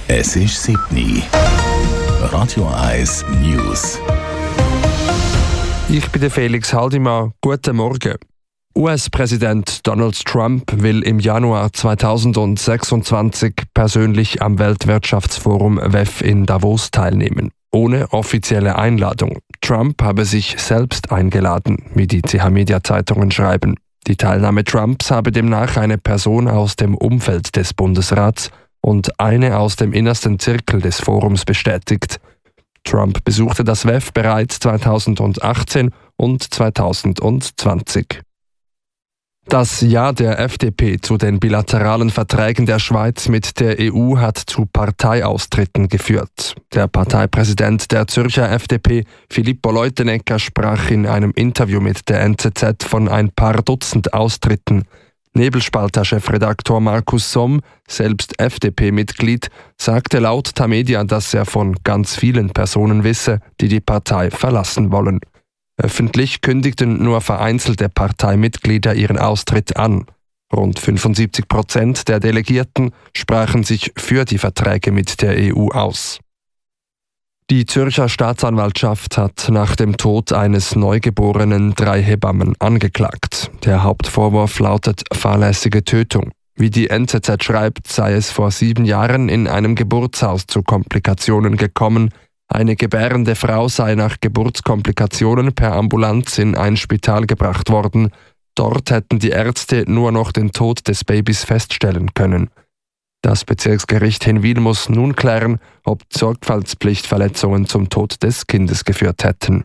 Es ist 7:00. Radio 1 News. Ich bin der Felix Haldimann. Guten Morgen. US-Präsident Donald Trump will im Januar 2026 persönlich am Weltwirtschaftsforum WEF in Davos teilnehmen. Ohne offizielle Einladung. Trump habe sich selbst eingeladen, wie die CH-Media-Zeitungen schreiben. Die Teilnahme Trumps habe demnach eine Person aus dem Umfeld des Bundesrats und eine aus dem innersten Zirkel des Forums bestätigt. Trump besuchte das WEF bereits 2018 und 2020. Das Ja der FDP zu den bilateralen Verträgen der Schweiz mit der EU hat zu Parteiaustritten geführt. Der Parteipräsident der Zürcher FDP, Filippo Leutenegger, sprach in einem Interview mit der NZZ von ein paar Dutzend Austritten. Nebelspalter-Chefredaktor Markus Somm, selbst FDP-Mitglied, sagte laut Tamedia, dass er von ganz vielen Personen wisse, die die Partei verlassen wollen. Öffentlich kündigten nur vereinzelte Parteimitglieder ihren Austritt an. Rund 75% der Delegierten sprachen sich für die Verträge mit der EU aus. Die Zürcher Staatsanwaltschaft hat nach dem Tod eines Neugeborenen 3 Hebammen angeklagt. Der Hauptvorwurf lautet fahrlässige Tötung. Wie die NZZ schreibt, sei es vor 7 Jahren in einem Geburtshaus zu Komplikationen gekommen. Eine gebärende Frau sei nach Geburtskomplikationen per Ambulanz in ein Spital gebracht worden. Dort hätten die Ärzte nur noch den Tod des Babys feststellen können. Das Bezirksgericht Hinwil muss nun klären, ob Sorgfaltspflichtverletzungen zum Tod des Kindes geführt hätten.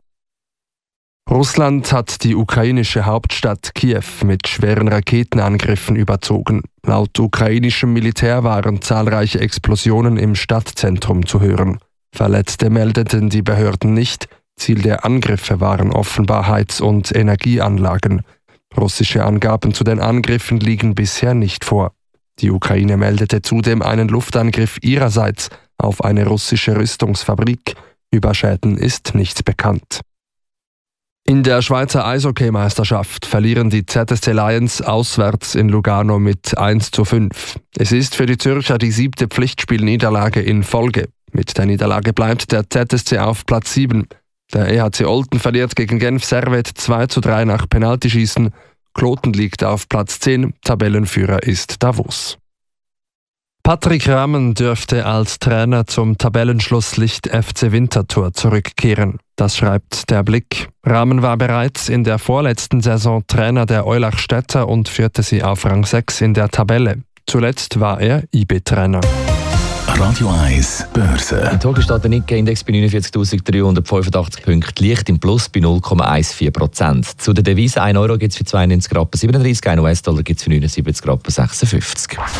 Russland hat die ukrainische Hauptstadt Kiew mit schweren Raketenangriffen überzogen. Laut ukrainischem Militär waren zahlreiche Explosionen im Stadtzentrum zu hören. Verletzte meldeten die Behörden nicht. Ziel der Angriffe waren offenbar Heiz- und Energieanlagen. Russische Angaben zu den Angriffen liegen bisher nicht vor. Die Ukraine meldete zudem einen Luftangriff ihrerseits auf eine russische Rüstungsfabrik. Über Schäden ist nichts bekannt. In der Schweizer Eishockeymeisterschaft verlieren die ZSC Lions auswärts in Lugano mit 1:5. Es ist für die Zürcher die 7. Pflichtspielniederlage in Folge. Mit der Niederlage bleibt der ZSC auf Platz 7. Der EHC Olten verliert gegen Genf Servet 2:3 nach Penaltyschießen. Kloten liegt auf Platz 10, Tabellenführer ist Davos. Patrick Rahmen dürfte als Trainer zum Tabellenschlusslicht FC Winterthur zurückkehren. Das schreibt der Blick. Rahmen war bereits in der vorletzten Saison Trainer der Eulachstädter und führte sie auf Rang 6 in der Tabelle. Zuletzt war er IB-Trainer. Radio 1 Börse. Im Tag steht der Nikkei-Index bei 49.385 Punkten, leicht im Plus bei 0,14%. Zu der Devise 1 Euro gibt es für 92,37 Rappen, 1 US-Dollar gibt es für 79,56 Rappen.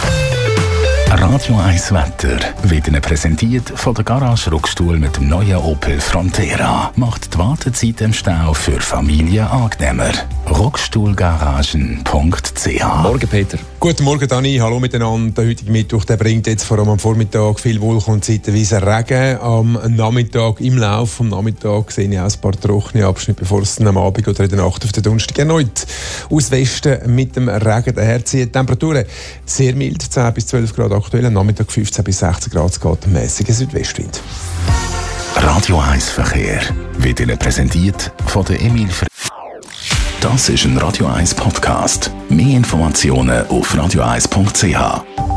Radio 1 Wetter wird Ihnen präsentiert von der Garage Ruckstuhl mit dem neuen Opel Frontera. Macht die Wartezeit im Stau für Familien angenehmer. Ruckstuhlgaragen.ch. Morgen, Peter. Guten Morgen, Dani. Hallo miteinander. Der heutige Mittwoch der bringt jetzt vor allem am Vormittag viel Wolken und zeitweise Regen. Am Nachmittag, im Laufe des Nachmittags, sehe ich auch ein paar trockene Abschnitte, bevor es dann am Abend oder in der Nacht auf den Donnerstag erneut aus Westen mit dem Regen daherzieht. Temperaturen sehr mild, 10 bis 12 Grad aktuell, am Nachmittag 15 bis 16 Grad, es geht mäßiger Südwestwind. Radio 1 Verkehr wird Ihnen präsentiert von der Emil Das ist ein Radio 1 Podcast. Mehr Informationen auf radio1.ch.